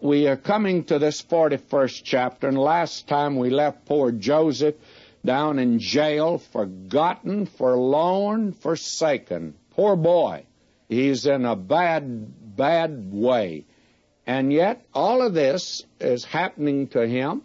we are coming to this 41st chapter, and last time we left poor Joseph down in jail, forgotten, forlorn, forsaken. Poor boy. He's in a bad, bad way. And yet all of this is happening to him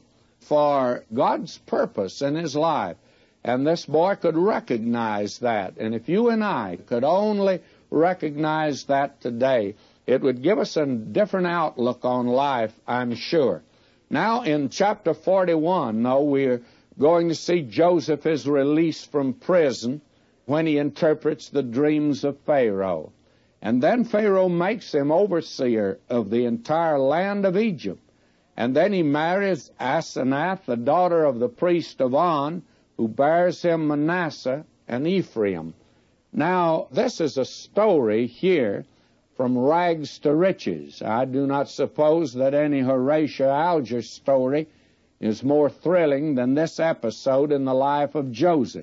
for God's purpose in his life. And this boy could recognize that. And if you and I could only recognize that today, it would give us a different outlook on life, I'm sure. Now in chapter 41, though, we're going to see Joseph is released from prison when he interprets the dreams of Pharaoh. And then Pharaoh makes him overseer of the entire land of Egypt. And then he marries Asenath, the daughter of the priest of On, who bears him Manasseh and Ephraim. Now, this is a story here from rags to riches. I do not suppose that any Horatio Alger story is more thrilling than this episode in the life of Joseph.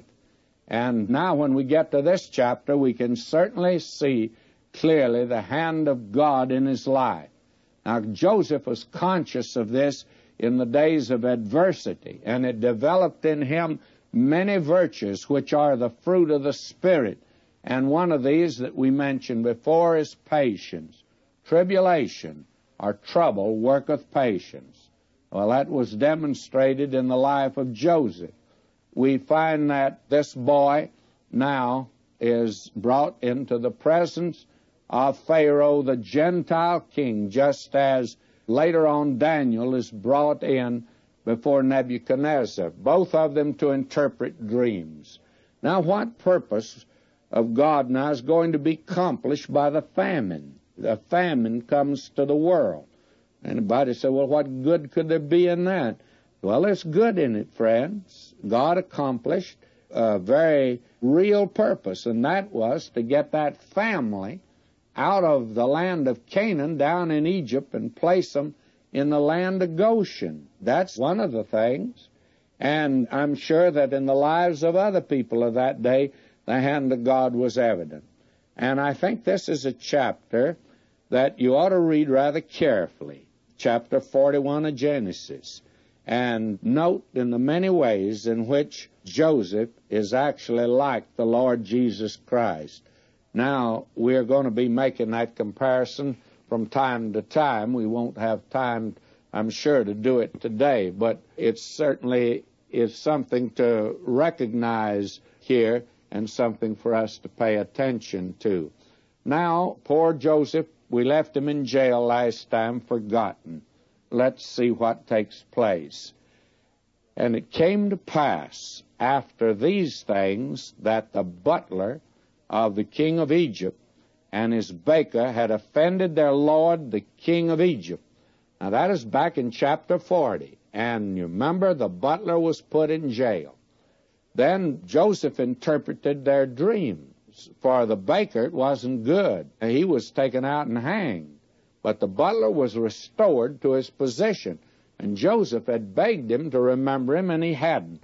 And now when we get to this chapter, we can certainly see clearly the hand of God in his life. Now, Joseph was conscious of this in the days of adversity, and it developed in him many virtues which are the fruit of the Spirit. And one of these that we mentioned before is patience. Tribulation or trouble worketh patience. Well, that was demonstrated in the life of Joseph. We find that this boy now is brought into the presence of Pharaoh, the Gentile king, just as later on Daniel is brought in before Nebuchadnezzar, both of them to interpret dreams. Now, what purpose of God now is going to be accomplished by the famine? The famine comes to the world. Anybody say, well, what good could there be in that? Well, there's good in it, friends. God accomplished a very real purpose, and that was to get that family out of the land of Canaan down in Egypt and place them in the land of Goshen. That's one of the things. And I'm sure that in the lives of other people of that day, the hand of God was evident. And I think this is a chapter that you ought to read rather carefully. Chapter 41 of Genesis, and note in the many ways in which Joseph is actually like the Lord Jesus Christ. Now, we're going to be making that comparison from time to time. We won't have time, I'm sure, to do it today, but it certainly is something to recognize here and something for us to pay attention to. Now, poor Joseph, we left him in jail last time, forgotten. Let's see what takes place. And it came to pass after these things that the butler of the king of Egypt and his baker had offended their lord, the king of Egypt. Now that is back in chapter 40. And you remember the butler was put in jail. Then Joseph interpreted their dreams. For the baker, it wasn't good. He was taken out and hanged. But the butler was restored to his position. And Joseph had begged him to remember him, and he hadn't.